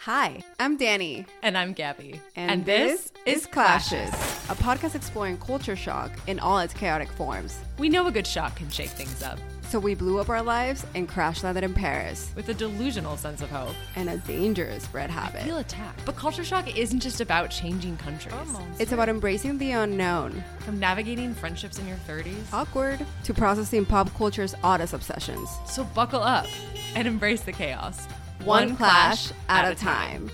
Hi, I'm Danny. And I'm Gabby. And this is Clashes, a podcast exploring culture shock in all its chaotic forms. We know a good shock can shake things up. So we blew up our lives and crash landed in Paris. With a delusional sense of hope. And a dangerous red habit. I feel attacked. But culture shock isn't just about changing countries. It's about embracing the unknown. From navigating friendships in your 30s. Awkward. To processing pop culture's oddest obsessions. So buckle up and embrace the chaos. One clash at a time.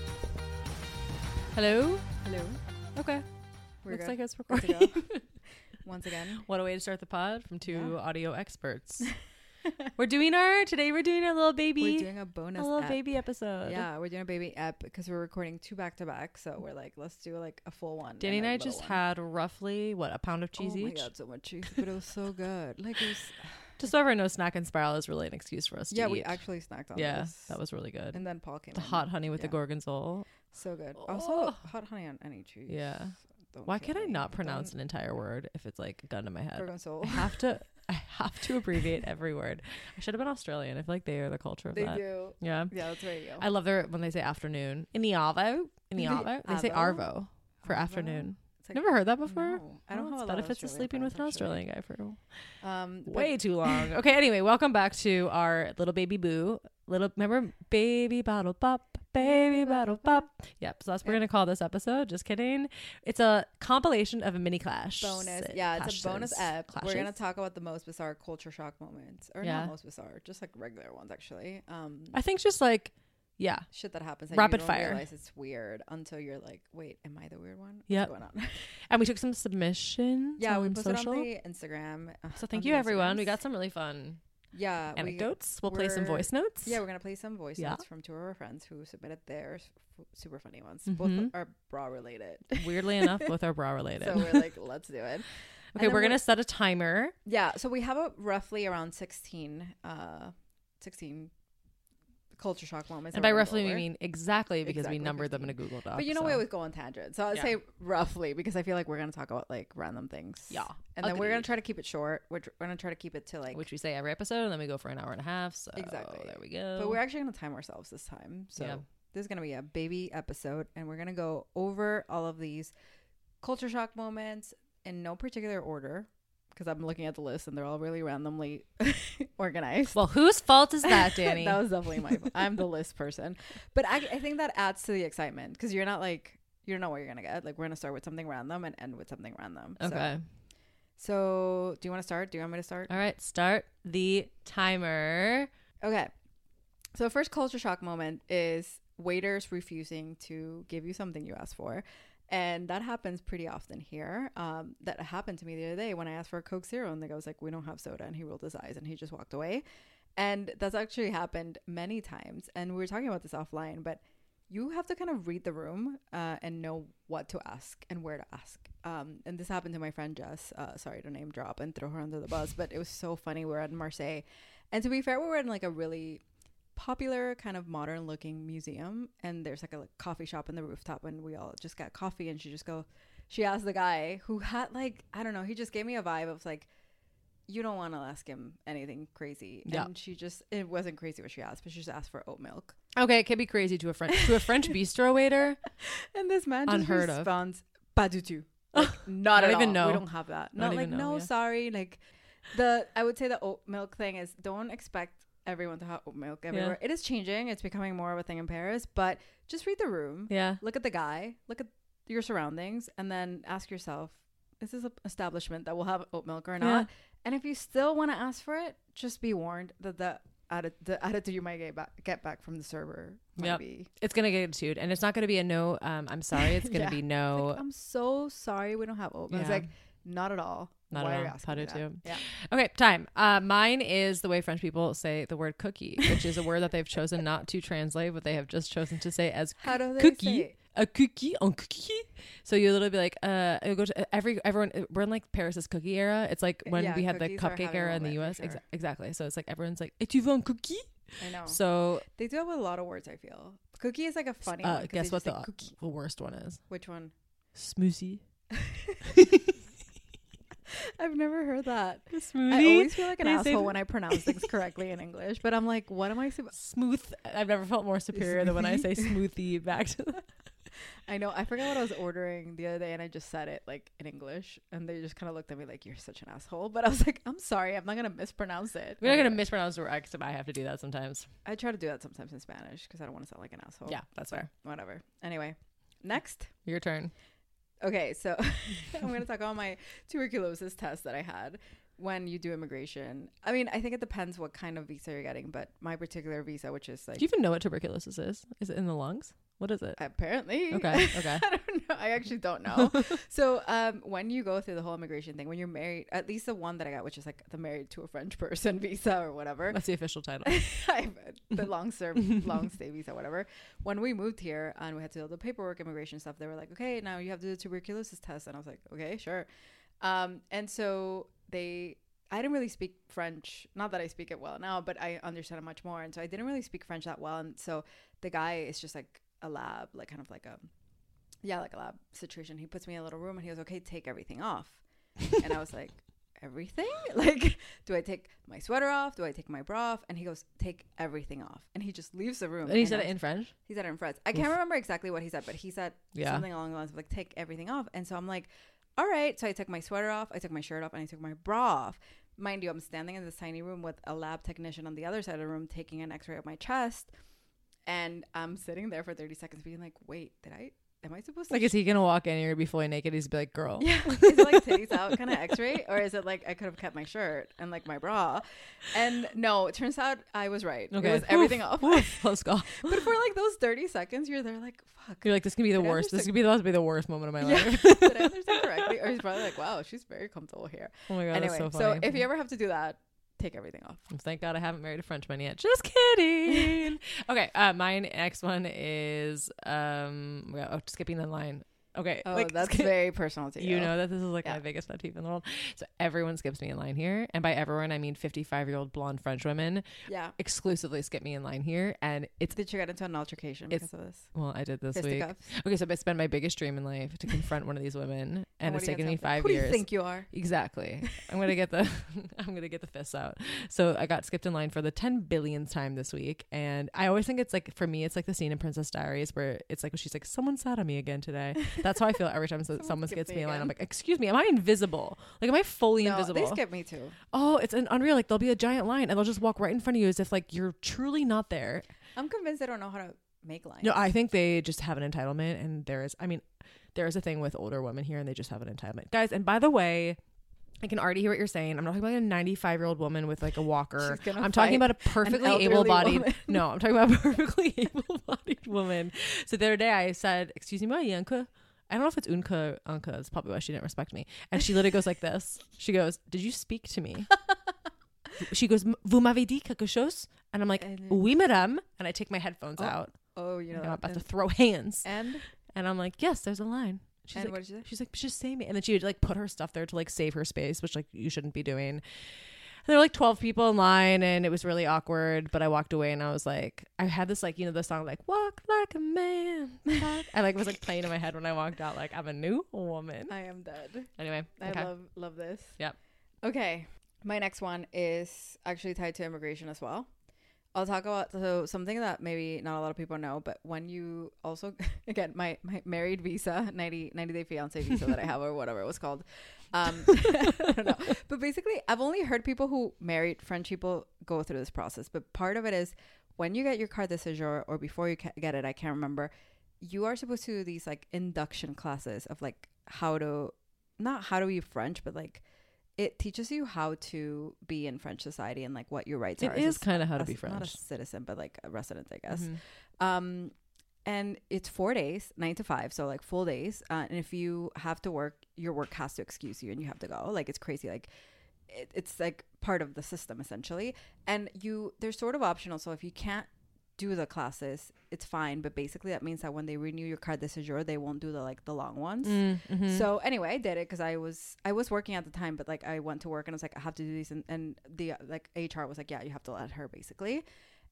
Hello? Hello. Okay. We're Looks good. like it's Good to recording. go. Once again. What a way to start the pod from two Yeah. audio experts. We're doing our little baby. We're doing a bonus baby episode. Yeah, we're doing a baby ep because we're recording 2 back to back. So we're like, let's do like a full one. Danny and I a little just one. had roughly, a pound of cheese oh each? my god, so much cheese. But it was so good. Like it was. Just so everyone knows, Snack and Spiral is really an excuse for us to Yeah, eat. we actually snacked on Yeah, this. that was really good. And then Paul came The in. hot honey with the Yeah. gorgonzola. So good. Oh. Also, hot honey on any cheese. Yeah. Don't Why kill can't I me. not pronounce Don't- an entire word if it's like a gun to my head? Gorgonzola. I have to abbreviate every word. I should have been Australian. I feel like they are the culture of They that. do. Yeah. Yeah, that's right. I love when they say afternoon. In the arvo. They say Arvo? arvo for Arvo? afternoon. It's like, Never heard that before? no, I don't Well, have it's a lot of benefits of Australian sleeping with an friends, actually. Australian guy for But- way too long. Okay, anyway, welcome back to our little baby boo. Remember baby bottle pop, baby bottle pop. Yep, so that's what we're Yeah. gonna call this episode. Just kidding. It's a compilation of a mini clash. bonus. Yeah, it's a bonus ep. We're Clashes. gonna talk about the most bizarre culture shock moments, or Yeah. not most bizarre, just like regular ones actually. I think just like, yeah. Shit that happens that Rapid you don't fire. realize it's weird until you're like, wait, am I the weird one? What's Yep. going on? And we took some submissions. Yeah, we on posted social. on the Instagram. So thank on you the everyone. We Instagrams. got some really fun yeah anecdotes. We'll play some we're- voice notes. Yeah, we're gonna play some voice Yeah. notes from 2 of our friends who submitted their super funny ones. Mhm. Both are bra related. Weirdly enough, both are bra related. So we're like, let's do it. Okay, we're gonna set a timer. Yeah, so we have a roughly around 16 culture shock moments. And that by we're gonna roughly go we over. mean exactly because Exactly, we numbered them in a 15. Google Doc. But you know, so. we always go on tangents. So I'd Yeah. say roughly because I feel like we're going to talk about like random things. Yeah. And then we're going Agreed. to try to keep it short. We're going to try to keep it to like, Which we say every episode, and then we go for an hour and a half. So Exactly. there we go. but we're actually going to time ourselves this time. So Yeah. this is going to be a baby episode and we're going to go over all of these culture shock moments in no particular order because I'm looking at the list and they're all really randomly organized. Well, whose fault is that, Danny? That was definitely my I'm the list person. But I think that adds to the excitement because you're not like, you don't know what you're going to get. Like we're going to start with something random and end with something random. Okay. So do you want to start? Do you want me to start? All right. Start the timer. Okay. So the first culture shock moment is waiters refusing to give you something you asked for. And that happens pretty often here. That happened to me the other day when I asked for a Coke Zero and the guy was like, we don't have soda. And he rolled his eyes and he just walked away. And that's actually happened many times. And we were talking about this offline, but you have to kind of read the room and know what to ask and where to ask. And this happened to my friend Jess. Sorry to name drop and throw her under the bus, but it was so funny. We were at Marseille. And to be fair, we were in like a really popular kind of modern looking museum. And there's like a coffee shop in the rooftop and we all just got coffee. And she asked the guy who had like, I don't know, he just gave me a vibe of like, you don't want to ask him anything crazy. Yeah. And it wasn't crazy what she asked, but she just asked for oat milk. Okay, it can be crazy to a French bistro waiter. And this man just Unheard of. responds, pas du tout. Like, not at even all. know. We don't have that. Not Not like, even know, no, yeah. sorry. Like I would say the oat milk thing is don't expect everyone to have oat milk everywhere. It is changing. It's becoming more of a thing in Paris, but just read the room. Yeah. Look at the guy, look at your surroundings, and then ask yourself, is this an establishment that will have oat milk or not? Yeah. And if you still want to ask for it, just be warned that the attitude you might get back from the server might Yep. be. It's going to get attitude. And it's not going to be a no, I'm sorry. It's going to Yeah. be It's no. like, I'm so sorry we don't have oat milk. It's Yeah. like, not at all. Not Why at are you all. asking Pas me du that? tout. Yeah. Okay, time. Mine is the way French people say the word cookie, which is a word that they've chosen not to translate, but they have just chosen to say as How do they cookie. say it? A cookie on cookie. So you literally be like, you go to everyone. We're in like Paris's cookie era. It's like when Yeah, we had the cookies are cupcake having a era in the moment, US. for sure. Exactly. So it's like everyone's like, "Et tu veux un cookie?" I know. So They do that with a lot of words, I feel. Cookie is like a funny one. 'cause guess they what just the say cookie. worst one is? Which one? Smoothie. I've never heard that. A smoothie. I always feel like an They say asshole when I pronounce things correctly in English, but I'm like, what am I smooth. I've never felt more superior than when I say smoothie back to the I know. I forgot what I was ordering the other day, and I just said it like in English, and they just kind of looked at me like, "You're such an asshole." But I was like, "I'm sorry, I'm not gonna mispronounce it." We're not gonna mispronounce the word, except I have to do that sometimes. I try to do that sometimes in Spanish because I don't want to sound like an asshole. Yeah, that's fair. Whatever. Anyway, next. Your turn. Okay, so I'm gonna talk about my tuberculosis test that I had when you do immigration. I mean, I think it depends what kind of visa you're getting, but my particular visa, which is like, Do you even know what tuberculosis is? Is it in the lungs? What is it? apparently. Okay. I don't know. I actually don't know. So when you go through the whole immigration thing, when you're married, at least the one that I got, which is like the married to a French person visa or whatever. That's the official title. The long stay visa, whatever. When we moved here and we had to do the paperwork, immigration stuff, they were like, okay, now you have to do the tuberculosis test. And I was like, okay, sure. And so I didn't really speak French. Not that I speak it well now, but I understand it much more. And so I didn't really speak French that well. And so the guy is just like a lab, like kind of like a lab situation. He puts me in a little room and he goes, okay, take everything off. And I was like, everything? Like, do I take my sweater off? Do I take my bra off? And he goes, take everything off. And he just leaves the room. And he said it in French? He said it in French. I can't remember exactly what he said, but he said Yeah. something along the lines of like, take everything off. And so I'm like, all right. So I took my sweater off, I took my shirt off, and I took my bra off. Mind you, I'm standing in this tiny room with a lab technician on the other side of the room taking an x-ray of my chest. And I'm sitting there for 30 seconds being like, wait, am I supposed to? Like, is he gonna walk in and you're gonna be fully naked? He's be like, girl. Yeah. Is it like titties out kind of x-ray? Or is it like I could have kept my shirt and like my bra? And no, it turns out I was right. Okay. It was everything off. Let's go. But for like those 30 seconds, you're there like, fuck. You're like, this can be the Did I worst. This understand- could be about to be the worst moment of my life. Did I understand correctly? Or he's probably like, wow, she's very comfortable here. Oh my god, Anyway, that's so so funny. if you ever have to do that, take everything off. Thank God I haven't married a Frenchman yet. Just kidding. Okay, my next one is skipping the line. Okay, Oh, that's very personal to you. You know that this is like Yeah. my biggest pet peeve in the world. So everyone skips me in line here, and by everyone I mean 55-year-old blonde French women Yeah. exclusively skip me in line here, and it's Did you get into an altercation because of this? well, I did this week. Fisticuffs? Okay, so it's been my biggest dream in life to confront one of these women, and what it's do you taken me have to say? 5 Who years. do you think you are? Exactly. I'm gonna get the fists out. So I got skipped in line for the 10 billionth time this week, and I always think it's like, for me, it's like the scene in Princess Diaries where it's like she's like, someone sat on me again today. That's how I feel every time someone skips me in line. I'm like, excuse me, am I invisible? Like, am I fully No, invisible? they skip me too. Oh, it's an unreal. Like, there'll be a giant line and they'll just walk right in front of you as if like you're truly not there. I'm convinced they don't know how to make lines. No, I think they just have an entitlement, and there is a thing with older women here, and they just have an entitlement, guys. And by the way, I can already hear what you're saying. I'm not talking about a 95-year-old woman with like a walker. I'm talking about a perfectly able-bodied. No, I'm talking about a perfectly able-bodied woman. So the other day I said, "Excuse me, my Yanka." I don't know if it's Unka. It's probably why she didn't respect me. And she literally goes like this. She goes, "Did you speak to me?" She goes, "Vous m'avez dit quelque chose?" And I'm like, "Oui, madame." And I take my headphones out. Oh, you know. And I'm about to throw hands. And I'm like, "Yes, there's a line." She's And like, what did she say? She's like, "Just say me." And then she would like put her stuff there to like save her space, which like you shouldn't be doing. And there were like 12 people in line, and it was really awkward. But I walked away, and I was like, I had this like, you know, the song like "Walk Like a Man." I like was like playing in my head when I walked out, like, I'm a new woman. I am dead. Anyway, I okay. love this. Yep. Okay. My next one is actually tied to immigration as well. I'll talk about something that maybe not a lot of people know, but when you also, again, my married visa, 90 day fiance visa that I have, or whatever it was called. I don't know. But basically, I've only heard people who married French people go through this process. But part of it is when you get your carte de séjour, or before you get it, I can't remember, you are supposed to do these like induction classes of like not how to be French, but like, it teaches you how to be in French society and like what your rights are. It is kind of how to be Not a French. citizen, but like a resident, I guess. Mm-hmm. And it's 4 days, 9 to 5, so like full days. And if you have to work, your work has to excuse you, and you have to go. Like, it's crazy. Like, it's like part of the system essentially. And they're sort of optional. So if you can't do the classes, it's fine, but basically that means that when they renew your carte de séjour, they won't do the long ones. Mm-hmm. So anyway, I did it because I was working at the time, but like I went to work and I was like, I have to do these, and the like HR was like, yeah, you have to let her basically.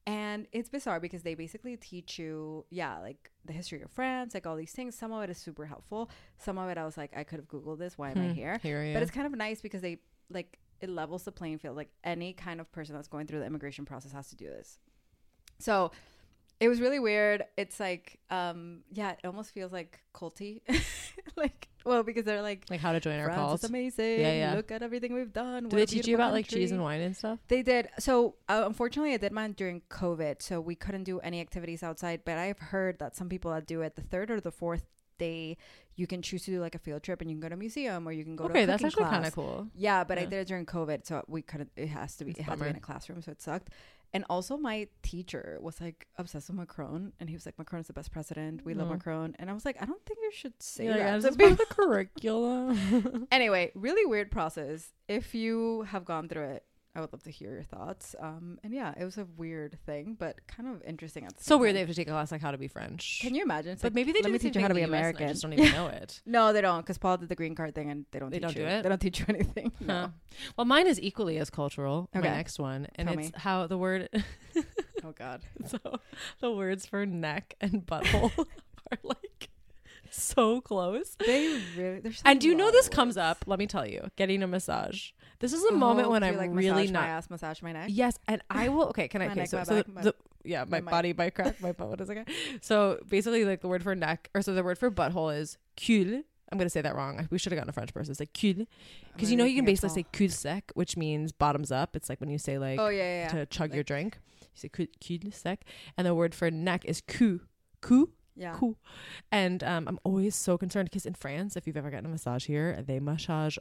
And it's bizarre because they basically teach you, like the history of France, like all these things. Some of it is super helpful. Some of it I was like, I could have Googled this. Why am I here? But it's kind of nice because they like it levels the playing field. Like any kind of person that's going through the immigration process has to do this. So it was really weird. It's like, it almost feels like culty. Like, well, because they're like how to join our calls. It's amazing. Yeah. Look at everything we've done. Do they teach you about like cheese and wine and stuff? They did. So unfortunately, I did mine during COVID, so we couldn't do any activities outside. But I've heard that some people that do it the third or the fourth day, you can choose to do like a field trip and you can go to a museum or you can go to a cooking that's actually class. kind of cool. Yeah, but I did it during COVID, so we couldn't. It had to be in a classroom, so it sucked. And also my teacher was like obsessed with Macron, and he was like, Macron is the best president. We love Macron. And I was like, I don't think you should say that. That's part of the curriculum. Anyway, really weird process. If you have gone through it, I would love to hear your thoughts. And yeah, it was a weird thing, but kind of interesting at the same time. Weird they have to take a class like how to be French. Can you imagine? It's but like, maybe they let me teach you how to be American. I just don't even know it. No, they don't, because Paul did the green card thing and they don't teach you. They don't teach you anything. No. Well, mine is equally as cultural. Okay. My next one. And Tell it's me. how the word oh God. So the words for neck and butthole are like so close. They're so and do you know this comes up? Let me tell you, getting a massage. This is a moment when I'm like really massage my ass, massage my neck. Yes, and I will. Okay, can I? Okay, my body, my crack, my butt. What is it? So basically, like the word for neck, or so the word for butthole is cul. I'm gonna say that wrong. We should have gotten a French person. It's like cul, because you can basically say cul sec, which means bottoms up. It's like when you say like to chug your drink. You say cul sec, and the word for neck is cou. Yeah. Cool. And I'm always so concerned because in France, if you've ever gotten a massage here, they massage.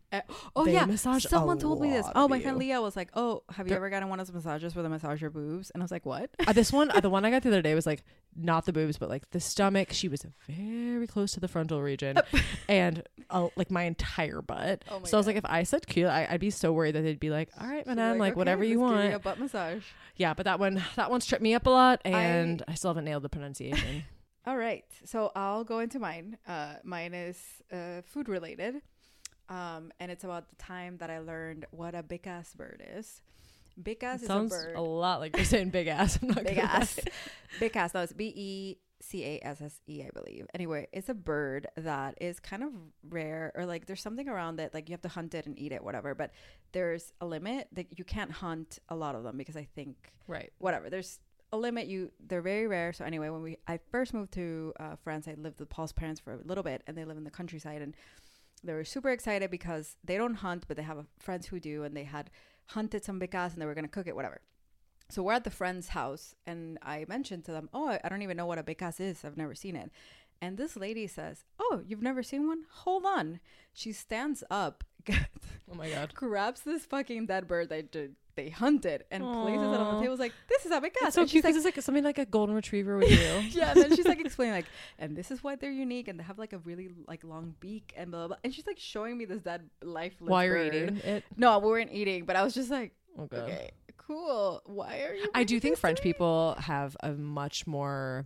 Massage. Someone told me this. Oh, my friend Leah was like, "Oh, have you ever gotten one of those massages where they massage your boobs?" And I was like, "What?" The one I got the other day was like not the boobs, but like the stomach. She was very close to the frontal region, and like my entire butt. Oh my God. I was like, if I said cute, I'd be so worried that they'd be like, "All right, madame, like okay, whatever you want." Give you a butt massage. Yeah, but that one's tripped me up a lot, and I still haven't nailed the pronunciation. All right, so I'll go into mine. Mine is food related. And it's about the time that I learned what a big ass bird is. Big ass is a bird. Sounds a lot like you're saying big ass. I'm not big ass. Big ass. No, it's BECASSE, I believe. Anyway, it's a bird that is kind of rare, or like there's something around it. Like you have to hunt it and eat it, whatever. But there's a limit that you can't hunt a lot of them because I think whatever. There's a limit. They're very rare. So anyway, when I first moved to France, I lived with Paul's parents for a little bit, and they live in the countryside, and they were super excited because they don't hunt, but they have friends who do, and they had hunted some big ass and they were going to cook it, whatever. So we're at the friend's house, and I mentioned to them, "Oh, I don't even know what a big ass is. I've never seen it." And this lady says, "Oh, you've never seen one? Hold on." She stands up, oh my God, grabs this fucking dead bird they hunted and places it on the table. Like, this is a big ass. It's so cute because it's like something like a golden retriever would do. Yeah, and then she's like explaining like, and this is why they're unique, and they have like a really like long beak and blah blah. And she's like showing me this dead lifeless while you're bird. eating it. No, we weren't eating, but I was just like, oh God. Okay, cool. Why are you? I do think French people have a much more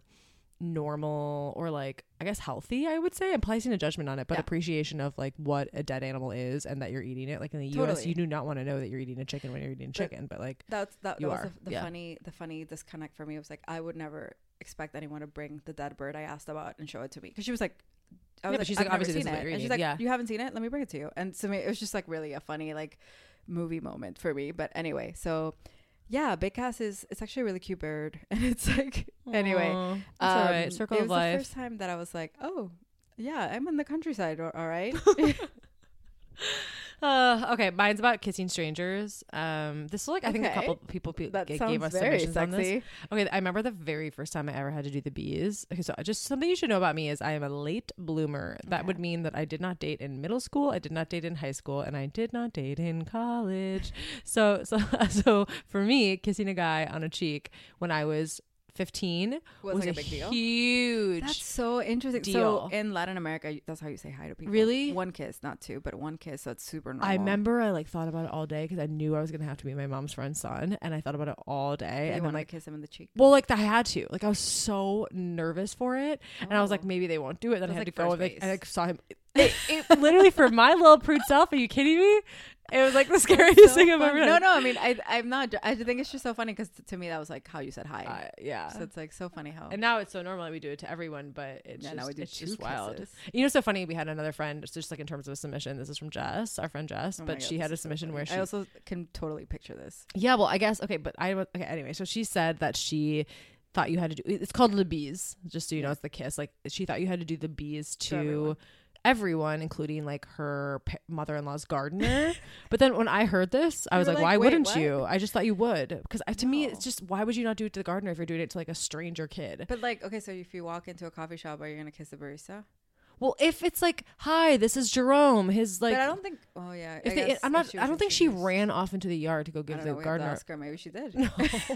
normal, or like I guess healthy, I would say, I'm placing a judgment on it, but appreciation of like what a dead animal is and that you're eating it. Like in the US, you do not want to know that you're eating a chicken when you're eating chicken, but like that was the funny disconnect for me. It was like I would never expect anyone to bring the dead bird I asked about and show it to me, because she was like, she's like, obviously seen it, and she's like, you haven't seen it, let me bring it to you. And so it was just like really a funny like movie moment for me. But anyway, so yeah, big ass it's actually a really cute bird, and it's like, anyway, it's all right. Circle of life. It was the first time that I was like, oh yeah, I'm in the countryside, all right. Okay, mine's about kissing strangers. This is like, I think a couple people gave us submissions on this. Okay, I remember the very first time I ever had to do the bees. Okay, so just something you should know about me is I am a late bloomer. That would mean that I did not date in middle school, I did not date in high school, and I did not date in college. So for me, kissing a guy on a cheek when I was 15 was like a big deal. Huge. That's so interesting. Deal. So in Latin America, that's how you say hi to people. Really? One kiss, not two, but one kiss. So it's super normal. I remember I like thought about it all day because I knew I was gonna have to meet my mom's friend's son, and I thought about it all day. And then like kiss him in the cheek. Well, like I had to. Like I was so nervous for it, and I was like, maybe they won't do it. Then I had to go with it, and I saw him. It literally, for my little prude self, are you kidding me? It was like the scariest thing I've ever done. No, I mean, I'm not. I think it's just so funny because to me that was like how you said hi. Yeah. So it's like so funny how. And now it's so normal that we do it to everyone, but it's just wild. Kisses. You know, so funny. We had another friend, just like in terms of a submission. This is from Jess, our friend Jess, but she had a submission where she. I also can totally picture this. Yeah, well, I guess okay, but anyway. So she said that she thought you had to do. It's called le bise, just so you know, it's the kiss. Like she thought you had to do the bise to everyone, including like her mother-in-law's gardener. But then when I heard this, I was like, why wouldn't you? I just thought you would, because to me it's just, why would you not do it to the gardener if you're doing it to like a stranger kid? But like, okay, so if you walk into a coffee shop, are you gonna kiss the barista? Well, if it's like, hi, this is Jerome, his like. But I don't think. Oh yeah. I don't think she ran off into the yard to go give the gardener. Ask her. Maybe she did. No,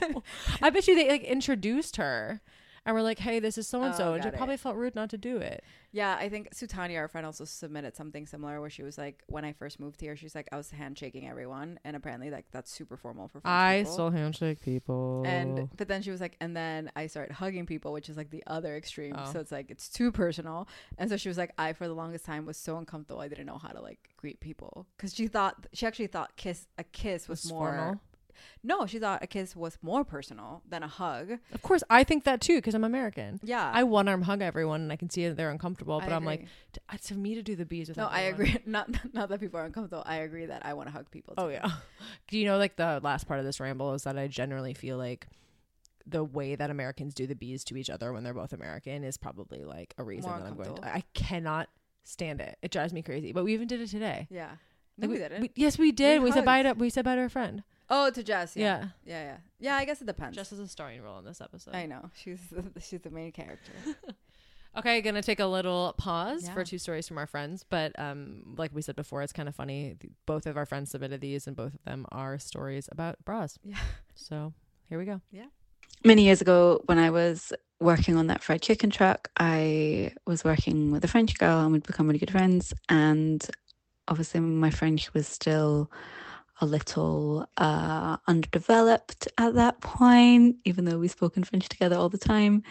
I bet you they like introduced her. And we're like, hey, this is so and so, and she probably felt rude not to do it. Yeah, I think Sutanya, our friend, also submitted something similar where she was like, when I first moved here, she's like, I was handshaking everyone, and apparently like that's super formal for French people. still handshake people, but then she was like, and then I started hugging people, which is like the other extreme. So it's like it's too personal, and so she was like, I for the longest time was so uncomfortable, I didn't know how to like greet people because she actually thought a kiss was more formal. No, she thought a kiss was more personal than a hug. Of course, I think that too because I'm American. Yeah, I one arm hug everyone, and I can see that they're uncomfortable. But I'm like, to me to do the bees with. No, I agree. Not that people are uncomfortable. I agree that I want to hug people too. Oh yeah. Do you know, like the last part of this ramble is that I generally feel like the way that Americans do the bees to each other when they're both American is probably like a reason that I'm going to. I cannot stand it. It drives me crazy. But we even did it today. Yeah. No, we didn't. Yes, we did. We said bye to our friend. Oh, to Jess. Yeah. I guess it depends. Jess has a starring role in this episode. I know. She's the main character. Okay, gonna take a little pause for two stories from our friends, but like we said before, it's kind of funny. Both of our friends submitted these, and both of them are stories about bras. Yeah. So here we go. Yeah. Many years ago, when I was working on that fried chicken truck, I was working with a French girl, and we'd become really good friends. And obviously, my French was still a little underdeveloped at that point, even though we spoke in French together all the time.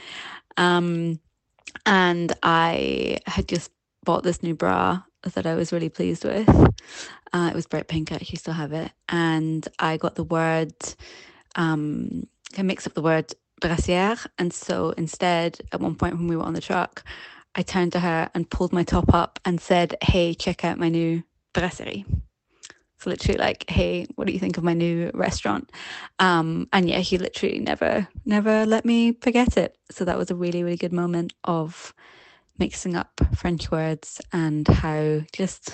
And I had just bought this new bra that I was really pleased with. It was bright pink. I actually still have it. And I got the word, I mixed up the word brassière. And so instead, at one point when we were on the truck, I turned to her and pulled my top up and said, hey, check out my new brasserie. So literally like, hey, what do you think of my new restaurant? And yeah, he literally never let me forget it. So that was a really, really good moment of mixing up French words and how just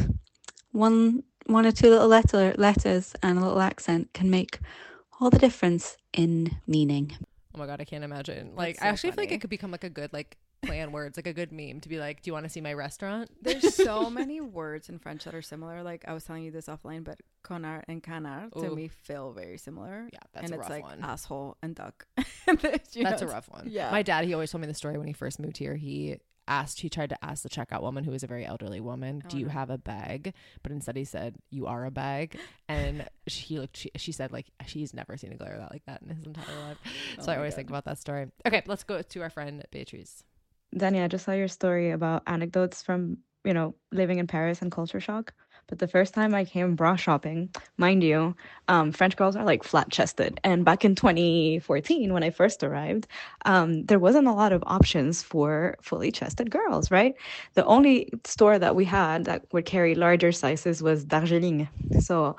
one or two little letters and a little accent can make all the difference in meaning. Oh my God, I can't imagine. Like, I actually feel like it could become like a good like play on words, like a good meme to be like, do you want to see my restaurant? There's so many words in French that are similar. Like I was telling you this offline, but connard and canard to me feel very similar. Yeah, that's a rough one. And it's like asshole and duck. That's a rough one. Yeah. My dad, he always told me the story when he first moved here. He tried to ask the checkout woman, who was a very elderly woman, do you have a bag? But instead he said, you are a bag. And she said like she's never seen a glare like that in his entire life. So I always think about that story. Okay, let's go to our friend Beatrice. Danny, I just saw your story about anecdotes from, living in Paris and culture shock. But the first time I came bra shopping, mind you, French girls are like flat-chested. And back in 2014, when I first arrived, there wasn't a lot of options for fully chested girls, right? The only store that we had that would carry larger sizes was Darjeeling. So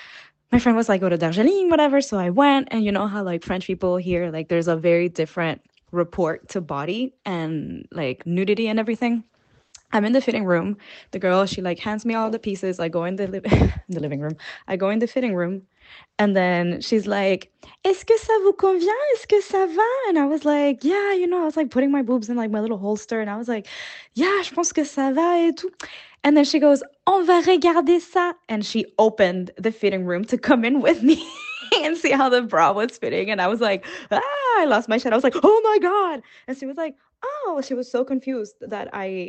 my friend was like, go to Darjeeling, whatever. So I went, and you know how like French people here, like there's a very different report to body and like nudity and everything. I'm in the fitting room. The girl, she like hands me all the pieces. I go in the living room. I go in the fitting room, and then she's like, "Est-ce que ça vous convient? Est-ce que ça va?" And I was like, "Yeah, I was like putting my boobs in like my little holster, and I was like, "Yeah, je pense que ça va et tout." And then she goes, "On va regarder ça," and she opened the fitting room to come in with me and see how the bra was fitting. And I was like, I lost my shit. I was like, oh my God. And she was like, oh, she was so confused that I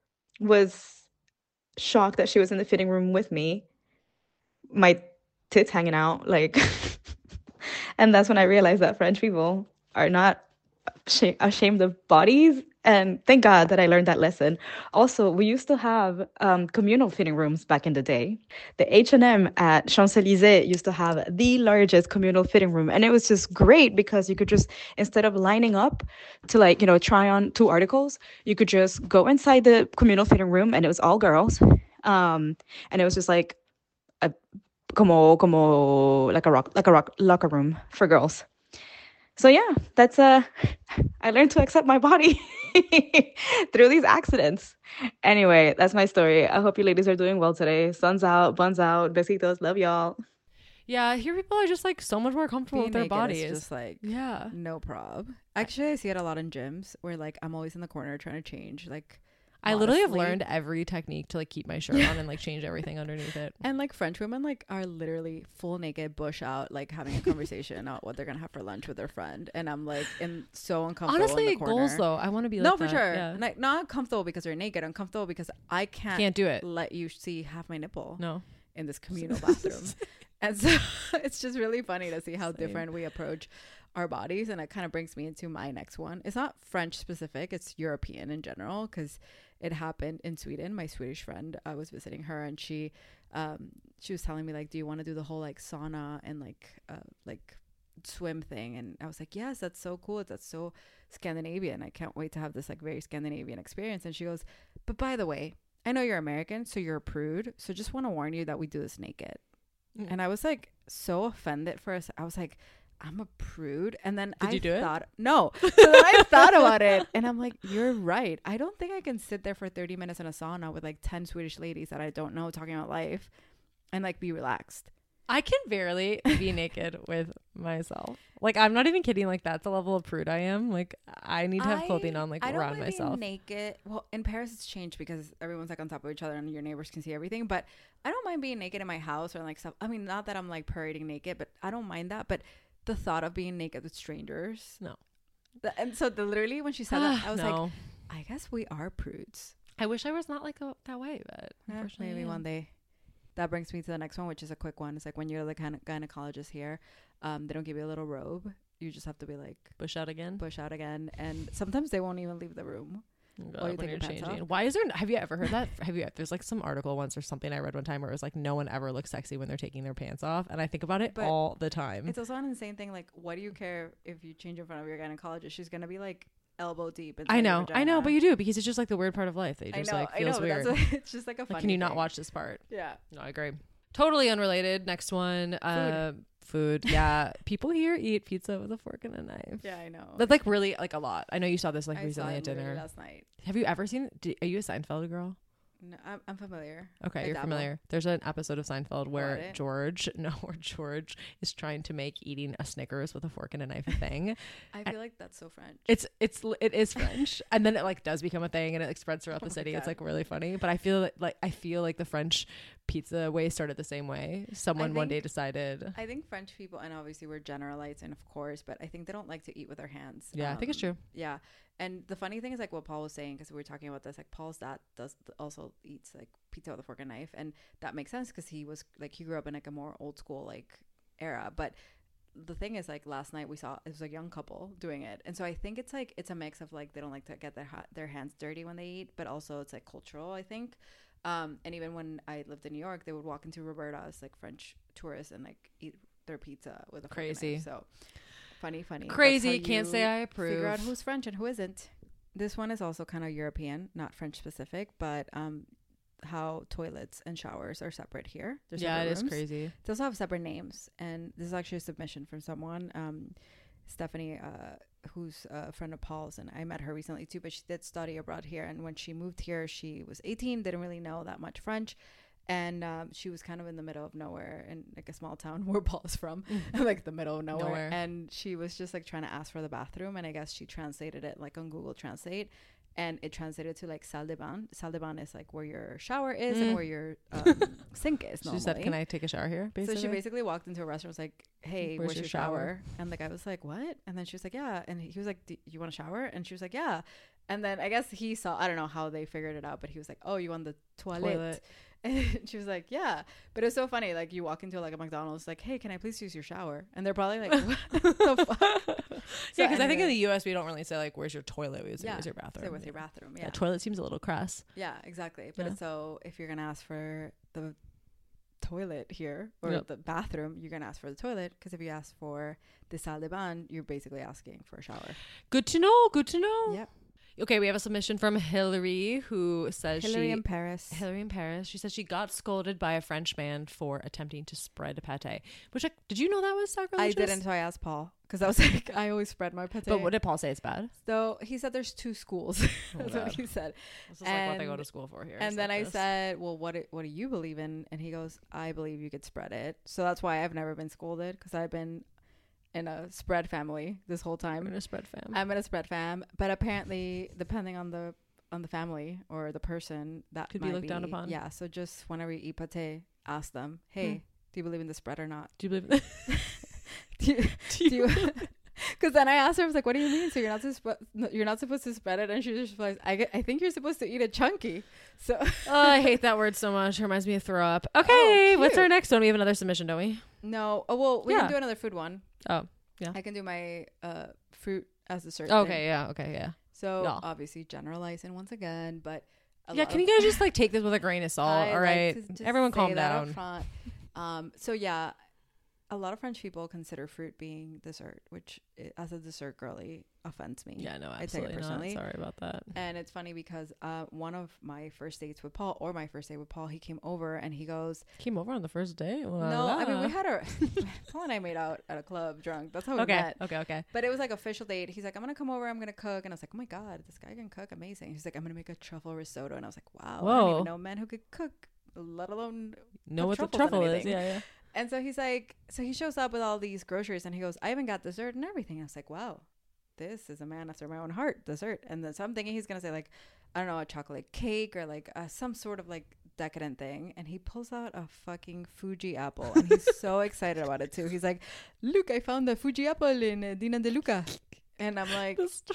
was shocked that she was in the fitting room with me, my tits hanging out, like. And that's when I realized that French people are not ashamed of bodies And thank God that I learned that lesson. Also, we used to have communal fitting rooms back in the day. The H&M at Champs-Élysées used to have the largest communal fitting room. And it was just great because you could just, instead of lining up to like, try on 2 articles, you could just go inside the communal fitting room and it was all girls. And it was just like a like a locker room for girls. So yeah, that's I learned to accept my body through these accidents. Anyway, that's my story. I hope you ladies are doing well today. Sun's out, buns out, besitos, love y'all. Yeah, here people are just like so much more comfortable with their bodies. Just like yeah, no prob. Actually, I see it a lot in gyms where like I'm always in the corner trying to change. Like I literally have learned every technique to like keep my shirt on and like change everything underneath it. And like French women like are literally full naked, bush out, like having a conversation about what they're gonna have for lunch with their friend. And I'm like so uncomfortable. Honestly, in the corner. goals though. I want to be like no, for that. sure. Yeah. Like not comfortable because they're naked. Uncomfortable because I can't do it. Let you see half my nipple. No, in this communal bathroom. And so it's just really funny to see how different we approach our bodies. And it kind of brings me into my next one. It's not French specific, it's European in general, because it happened in Sweden. My Swedish friend, I was visiting her, and she was telling me like, do you want to do the whole like sauna and like swim thing? And I was like, yes, that's so cool, that's so Scandinavian, I can't wait to have this like very Scandinavian experience. And she goes, but by the way, I know you're American, so you're a prude, so just want to warn you that we do this naked. And I was like so offended for us. I was like, I'm a prude. And then Did you do it? No. So then I thought about it and I'm like, you're right. I don't think I can sit there for 30 minutes in a sauna with like 10 Swedish ladies that I don't know talking about life and like be relaxed. I can barely be naked with myself. Like, I'm not even kidding. Like, that's the level of prude I am. Like, I need to have clothing on, like, around myself. Naked. Well, in Paris, it's changed because everyone's like on top of each other and your neighbors can see everything. But I don't mind being naked in my house or like stuff. I mean, not that I'm like parading naked, but I don't mind that. But the thought of being naked with strangers. No. And so literally when she said that, I was no. like, I guess we are prudes. I wish I was not like that way, but unfortunately, maybe one day. That brings me to the next one, which is a quick one. It's like when you're the gynecologist here, they don't give you a little robe. You just have to be like push out again. And sometimes they won't even leave the room while you're changing. Why is there? Have you ever heard that? There's like some article once or something I read one time where it was like no one ever looks sexy when they're taking their pants off, and I think about it all the time. It's also an insane thing. Like, what do you care if you change in front of your gynecologist? She's gonna be like elbow deep. I know, but you do, because it's just like the weird part of life that you just like feels weird. It's just like a funny like, can you thing. Not watch this part? Yeah. No, I agree. Totally unrelated. Next one. Food. Yeah. People here eat pizza with a fork and a knife. Yeah, I know. That's like really like a lot. I know you saw this like recently at dinner last night. Have you ever seen are you a Seinfeld girl? No, I'm familiar. Okay, you're familiar. There's an episode of Seinfeld where George is trying to make eating a Snickers with a fork and a knife a thing. I feel like that's so French. It is French, and then it like does become a thing, and it like spreads throughout the city. It's like really funny. But I feel like the French pizza way started the same way. Someone one day decided. I think French people, and obviously we're generalizing, of course, but I think they don't like to eat with their hands. Yeah, I think it's true. Yeah. And the funny thing is like what Paul was saying, because we were talking about this, like Paul's dad also eats like pizza with a fork and knife, and that makes sense because he grew up in like a more old school like era. But the thing is, like last night we saw it was a young couple doing it, and so I think it's a mix of like they don't like to get their hands dirty when they eat, but also it's like cultural, I think. And even when I lived in New York, they would walk into Roberta's, like French tourists, and like eat their pizza with a fork and knife. So funny crazy. Can't say I approve. Figure out who's French and who isn't. This one is also kind of European, not French specific, but how toilets and showers are separate here. There's it is crazy. They also have separate names, and this is actually a submission from someone, Stephanie, who's a friend of Paul's, and I met her recently too, but she did study abroad here, and when she moved here she was 18, didn't really know that much French, and she was kind of in the middle of nowhere in like a small town where Paul is from, like the middle of nowhere, and she was just like trying to ask for the bathroom, and I guess she translated it like on Google Translate, and it translated to like salle de bain. Salle de bain is like where your shower is and where your sink is normally. She said, can I take a shower here, basically? So she basically walked into a restaurant, was like, hey, where's your shower? And the guy was like, what? And then she was like, yeah. And he was like, do you want a shower? And she was like, yeah. And then I guess he saw, I don't know how they figured it out, but he was like, oh, you want the toilet? And she was like, yeah. But it's so funny. Like, you walk into like a McDonald's, like, hey, can I please use your shower? And they're probably like, what the fuck? Yeah, because I think in the U.S. we don't really say like, where's your toilet? We say, where's your bathroom? Say, where's your bathroom? Yeah. Toilet seems a little crass. Yeah, exactly. But so if you're going to ask for the toilet here or the bathroom, you're going to ask for the toilet, because if you ask for the salle de bain, you're basically asking for a shower. Good to know. Good to know. Yep. Okay, we have a submission from Hillary, who says Hillary in Paris. She says she got scolded by a French man for attempting to spread a pate. Which, like, did you know that was sacrilegious? I didn't, so I asked Paul, because I was like, I always spread my pate. But what did Paul say is bad? So he said there's 2 schools. That's what he said. This is like what they go to school for here. And then I said, well, what do you believe in? And he goes, I believe you could spread it. So that's why I've never been scolded, because I've been in a spread family this whole time. I'm in a spread fam. I'm in a spread fam, but apparently, depending on the family or the person, that could be looked down upon. Yeah, so just whenever you eat pate, ask them, hey, do you believe in the spread or not? Do you believe in do you because then I asked her, I was like, what do you mean? So you're not supposed to spread it? And she just replies, I think you're supposed to eat it chunky. So I hate that word so much. It reminds me of throw up. Okay, what's our next one? We have another submission, don't we? No. Oh, well, we can do another food one. Oh, yeah. I can do my fruit as dessert. Okay, yeah. Okay, yeah. So obviously generalizing once again, but can you guys just like take this with a grain of salt? All right, everyone calm down. So yeah, a lot of French people consider fruit being dessert, which as a dessert girly offends me. Yeah, no, absolutely I take it personally. Sorry about that. And it's funny because one of my first dates with Paul, he came over and he goes... Came over on the first date? No, I mean, we had Paul and I made out at a club drunk. That's how we met. Okay. But it was like official date. He's like, I'm going to come over, I'm going to cook. And I was like, oh my God, this guy can cook. Amazing. He's like, I'm going to make a truffle risotto. And I was like, wow, I don't even know men who could cook, let alone know what the truffle is. Yeah. And so he's like, so he shows up with all these groceries and he goes, I even got dessert and everything. And I was like, wow, this is a man after my own heart, dessert. And then so I'm thinking he's going to say like, I don't know, a chocolate cake or like some sort of like decadent thing. And he pulls out a fucking Fuji apple and he's so excited about it too. He's like, look, I found the Fuji apple in Dina De Luca. And I'm like,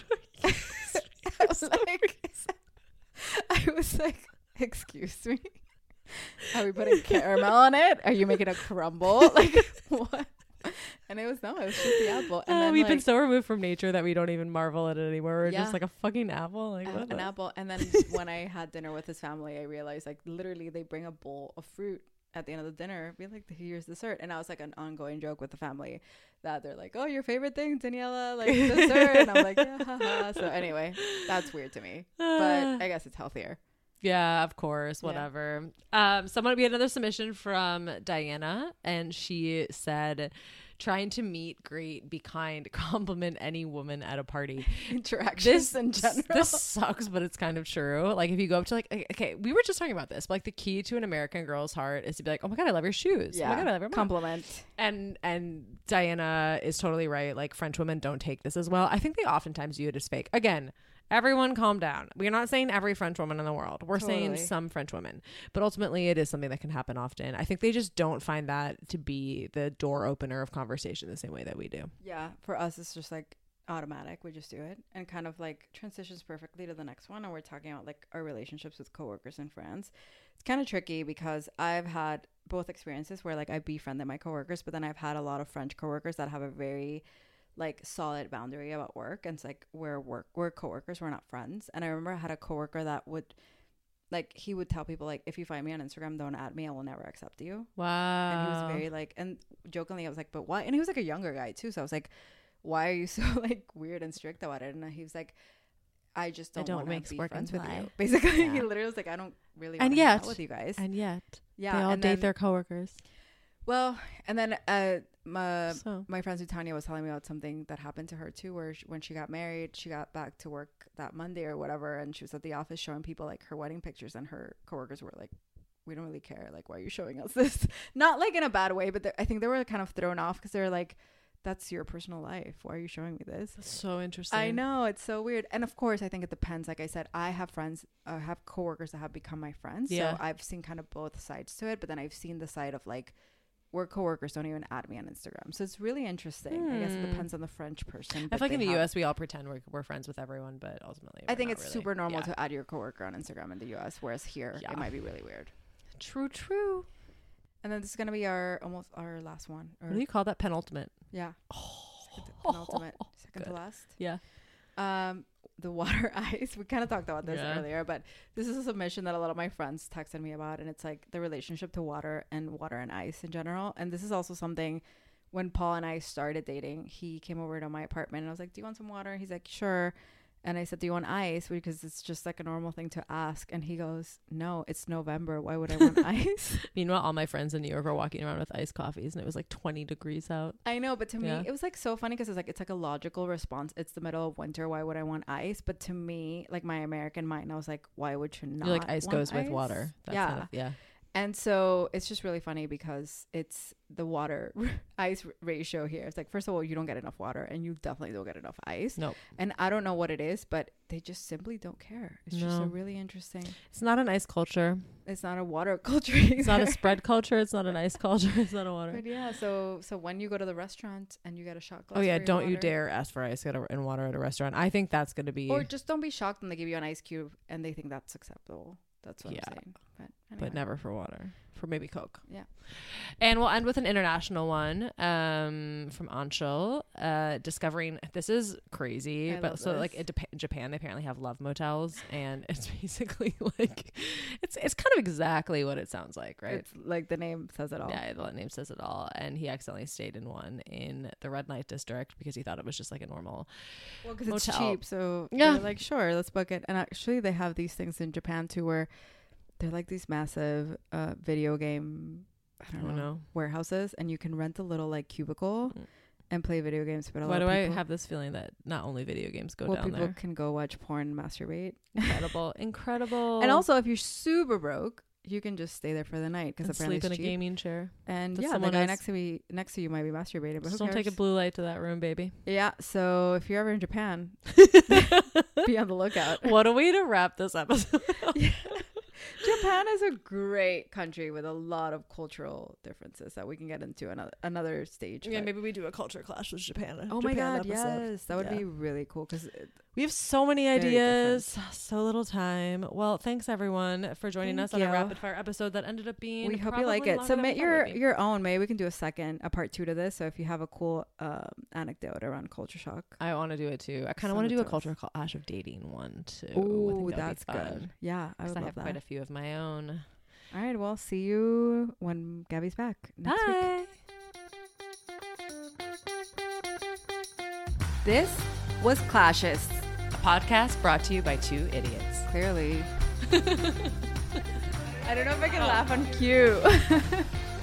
I was like, excuse me. Are we putting caramel on it? Are you making a crumble? Like, what? And it was just the apple. And then we've been so removed from nature that we don't even marvel at it anymore. We're just like a fucking apple. Like what? An apple. And then when I had dinner with his family, I realized like literally they bring a bowl of fruit at the end of the dinner. Be like, here's dessert. And I was like an ongoing joke with the family that they're like, oh, your favorite thing, Daniela, like dessert. And I'm like, yeah, haha. So anyway, that's weird to me. But I guess it's healthier. Yeah, of course, whatever. We had another submission from Diana, and she said, trying to meet, greet, be kind, compliment any woman at a party. Interactions in general. This sucks, but it's kind of true. Like if you go up to like, okay, we were just talking about this, but like the key to an American girl's heart is to be like, oh my God, I love your shoes. Yeah. Oh my God, I love your mom. Compliment. And Diana is totally right. Like French women don't take this as well. I think they oftentimes view it as fake. Again, everyone calm down. We're not saying every French woman in the world. We're saying some French women. But ultimately, it is something that can happen often. I think they just don't find that to be the door opener of conversation the same way that we do. Yeah. For us, it's just like automatic. We just do it. And kind of like transitions perfectly to the next one. And we're talking about like our relationships with coworkers and friends. It's kind of tricky because I've had both experiences where like I befriended my coworkers, but then I've had a lot of French coworkers that have a very like solid boundary about work, and it's like we're coworkers, we're not friends. And I remember I had a coworker that would like, he would tell people like, if you find me on Instagram, don't add me, I will never accept you. Wow. And he was very like, and jokingly I was like, but why? And he was like a younger guy too, so I was like, why are you so like weird and strict about it? And he was like, I just don't want to be friends with you. Basically, he literally was like, I don't really want to hang out with you guys. And yet, yeah, they all date their coworkers. Well, and then my friend Zutania was telling me about something that happened to her too, where when she got married, she got back to work that Monday or whatever, and she was at the office showing people like her wedding pictures, and her coworkers were like, we don't really care, like, why are you showing us this? Not like in a bad way, but I think they were kind of thrown off because they're like, that's your personal life, why are you showing me this? That's so interesting. I know, it's so weird. And of course I think it depends. Like I said, I have friends, I have coworkers that have become my friends, so I've seen kind of both sides to it, but then I've seen the side of like, where coworkers don't even add me on Instagram. So it's really interesting. I guess it depends on the French person. I feel like in the US we all pretend we're friends with everyone, but ultimately I think it's really super normal to add your coworker on Instagram in the US, whereas here it might be really weird. True. And then this is gonna be our last one. Or, What do you call that? Penultimate. Yeah. Penultimate. Second to Good. last. Yeah. The water ice. We kind of talked about this earlier, but this is a submission that a lot of my friends texted me about, and it's like the relationship to water and ice in general. And this is also something when Paul and I started dating, he came over to my apartment and I was like, do you want some water? He's like, sure. And I said, do you want ice? Because it's just like a normal thing to ask. And he goes, no, it's November. Why would I want ice? Meanwhile, all my friends in New York are walking around with iced coffees and it was like 20 degrees out. I know, but to me, it was like so funny because it's like a logical response. It's the middle of winter. Why would I want ice? But to me, like my American mind, I was like, why would you not? You're like, ice want goes with water. That's yeah. And so it's just really funny because it's the water ice ratio here. It's like, first of all, you don't get enough water and you definitely don't get enough ice. Nope. And I don't know what it is, but they just simply don't care. It's just a really interesting. It's not an ice culture. It's not a water culture either. It's not a spread culture. It's not an ice culture. It's not a water. But yeah, so when you go to the restaurant and you get a shot glass. Oh yeah, don't water, you dare ask for ice and water at a restaurant. I think that's going to be. Or just don't be shocked when they give you an ice cube and they think that's acceptable. That's what I'm saying. But never for water. For maybe Coke. Yeah. And we'll end with an international one from Anshul. Discovering, this is crazy, but so like in Japan, they apparently have love motels, and it's basically like it's kind of exactly what it sounds like, right? It's like the name says it all. Yeah, the name says it all. And he accidentally stayed in one in the red light district because he thought it was just like a normal because it's motel. cheap. So they're like, sure, let's book it. And actually, they have these things in Japan too, where they're like these massive video game, I don't know, warehouses, and you can rent a little like cubicle and play video games. But why do I have this feeling that not only video games go down there? People can go watch porn and masturbate. Incredible. And also, if you're super broke, you can just stay there for the night because apparently sleep in a gaming chair. And the guy next to you might be masturbating. But just don't take a blue light to that room, baby. Yeah. So if you're ever in Japan, be on the lookout. What a way to wrap this episode. Japan is a great country with a lot of cultural differences that we can get into another stage. Yeah, maybe we do a culture clash with Japan. Oh my God, yes. That would be really cool because we have so many ideas, so little time. Well, thanks everyone for joining us on a rapid fire episode that ended up being. We hope you like it. Submit your own. Maybe we can do a part 2 to this. So if you have a cool anecdote around culture shock, I want to do it too. I kind of want to do a culture clash of dating one too. Oh, that's good. Yeah, I would love have that. Quite a few of my own. All right, well, see you when Gabby's back next week. This was Clashes, a podcast brought to you by two idiots. Clearly. I don't know if I can laugh on cue.